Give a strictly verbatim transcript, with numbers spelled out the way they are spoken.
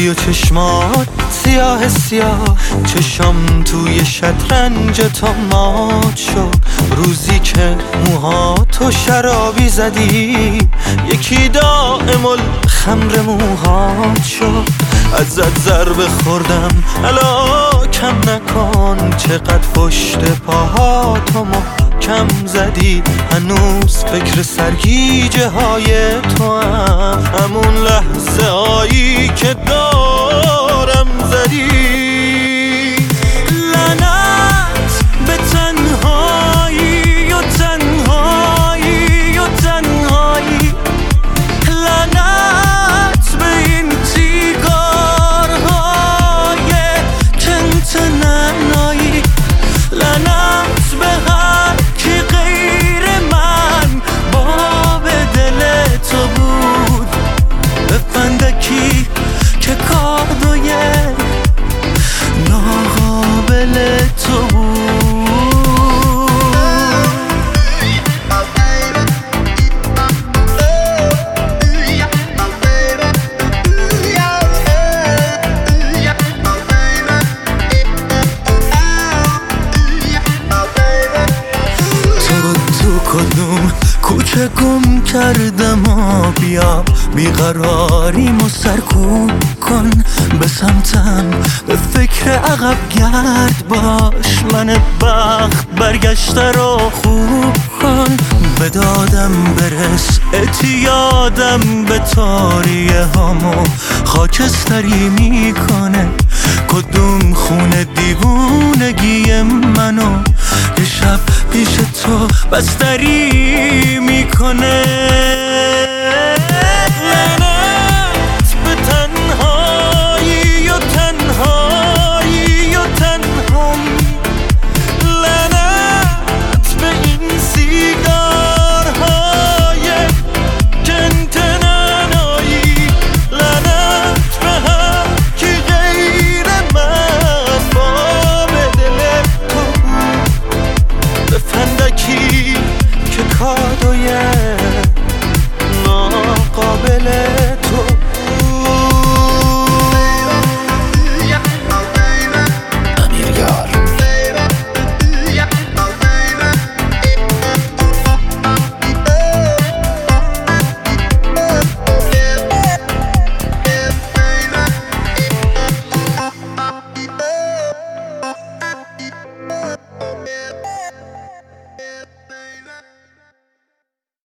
و چشمات سیاه سیاه، چشم توی شطرنج تو مات شد. روزی که موهاتو شرابی زدی، یکی دائم الخمر موهات شد. ازت ضربه خوردم الا کم نکن، چقدر پشت پاهاتو محکم زدی. هنوز فکر سرگیجه های تو هم، همون لحظه هایی که دارم زدی. لعنت به تنهایی و تنهایی و تنهایی، لعنت به این تیگارهای کنت ننایی، لعنت به هر کی غیر من باب دل تو بود، به فندکی که کادوی ناقابل تو بود. کدوم کوچه گم کردم و بیا بیقراریمو سرکوب کن. به سمتم به فکر عقب گرد باش، من بخت برگشته رو خوب کن. به دادم برس اعتیادم به تاریه هامو خاکستری میکنه. کدوم خونه دیوونگی منو یه شب پیش تو بستری میکنه.